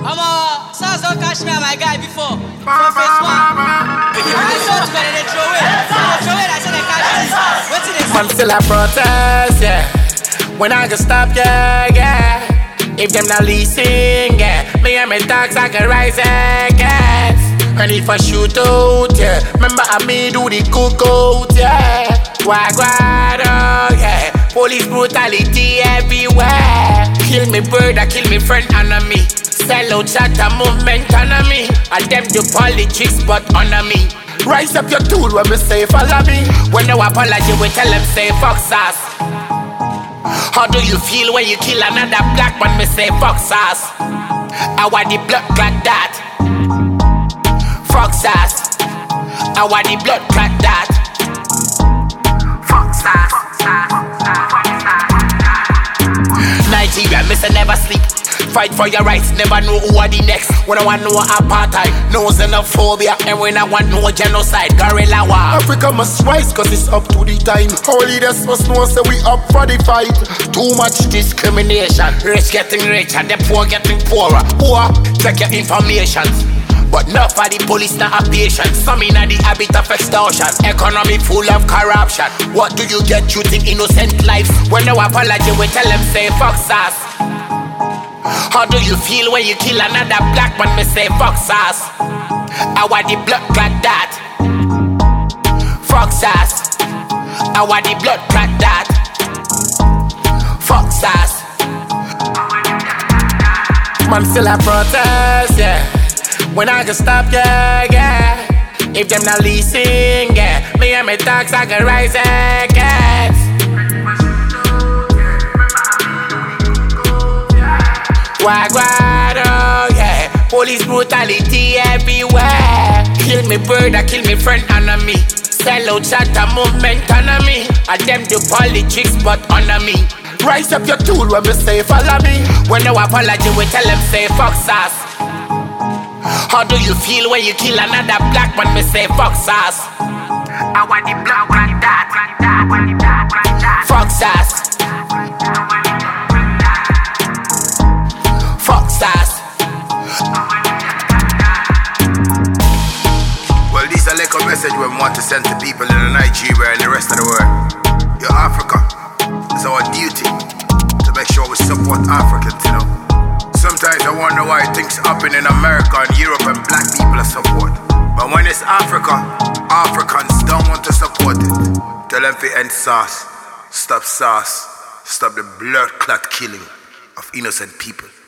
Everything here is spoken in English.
Sounds don't catch me and my guy before. From phase one. I saw to they throw it. I said they catch me. What's it? Man still a protest, yeah. When I can stop, yeah. If them not leasing, yeah. Me and my dogs I can rise again. And if I shoot out, yeah. Remember I me do the cookout, yeah. Wagwado, yeah. Police brutality everywhere. Kill me brother, kill me friend, enemy. Sell out shatter movement, enemy. And them do politics, but honor me. Rise up your tool when we say follow me. When no apology, we tell them say fuck sauce. How do you feel when you kill another black man? Me say fuck sauce. I want the blood clot that. Fuck sauce. I want the blood clot that. Fuck sauce. Nigeria, me say never sleep. Fight for your rights, never know who are the next. When I want no apartheid, no xenophobia. And when I want no genocide, guerrilla war. Africa must rise cause it's up to the time. Our leaders must know say we up for the fight. Too much discrimination. Rich getting richer, the poor getting poorer. Poor, take your information. But not for the police, not a patient. Some in the habit of extortion. Economy full of corruption. What do you get shooting innocent lives? When no apology, we tell them say fuck sauce. How do you feel when you kill another black man? Me say fuck sauce. I want the blood clot that. Fuck sauce. I want the blood clot that. Fuck sauce. Man still a protest, yeah. When I can stop, yeah. If them not leasing, yeah. Me and my dogs I can rise again. Wagwado, yeah. Police brutality everywhere. Kill me brother, kill me friend, enemy. Sell out shatter movement, enemy. And them do politics, but honor me. Rise up your tool when we say follow me. When no apology, we tell them say fuck sauce. How do you feel when you kill another black man? Me say fuck sauce. I want the blood like that. Fuck sauce. Fuck sauce. Well, this is a little message we want to send to people in Nigeria and the rest of the world. Your Africa, it's our duty to make sure we support Africans, you know. Sometimes I wonder why things happen in America and Europe and black people are support. But when it's Africa, Africans don't want to support it. Tell them to end sauce, stop the blood clot killing of innocent people.